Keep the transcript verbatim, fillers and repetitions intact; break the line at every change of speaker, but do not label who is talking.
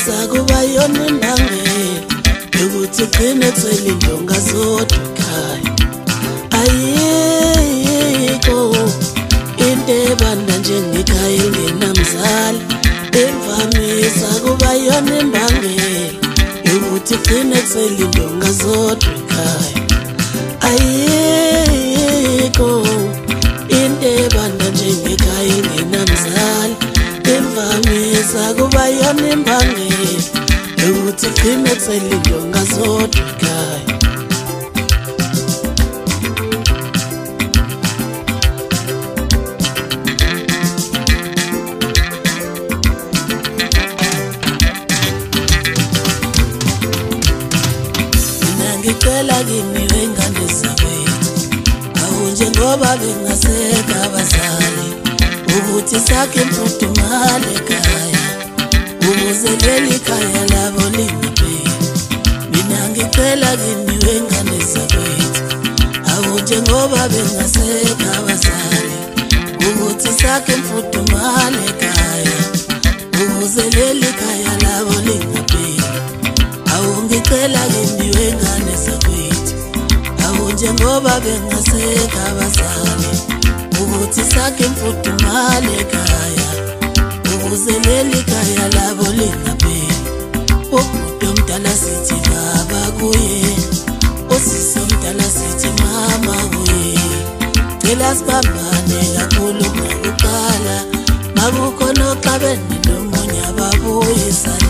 sakuba yona imbangela yokuthi gcine ethwele indonga zodwa ekhaya. Ayikho into ebanda njengekhaya elingenamzali, imvamisa kuba yona imbangela yokuthi gcine ethwele indonga zodwa ekhaya. Ayikho into ebanda njengekhaya elingenamzali, imvamisa kuba yona imbangela yokuthi gcine ethwele indonga zodwa ekhaya. Ngicela kimi wengane zakwethu, awu njengoba bengaseka abazali, ukuthi sakhe imfudumale ekhaya ukuze leli khaya labo lingapheli. Mina ngicela kimi wengane zakwethu, awu njengoba bengaseka abazali, ukuthi sakhe imfudumale ekhaya ukuze leli khaya labo lingapheli. Awu ngicela kimi wengane zakwethu, awu njengoba bengaseka abazali, ukuthi sakhe imfudumale ekhaya ukuze leli khaya labo lingapheli. Ubhuti omdala sithi baba kuye, usisi omdala sithi mama kuye. Cela sibambane kakhulu kunakuqala, makukhona oxabene nomunye ababuyisane.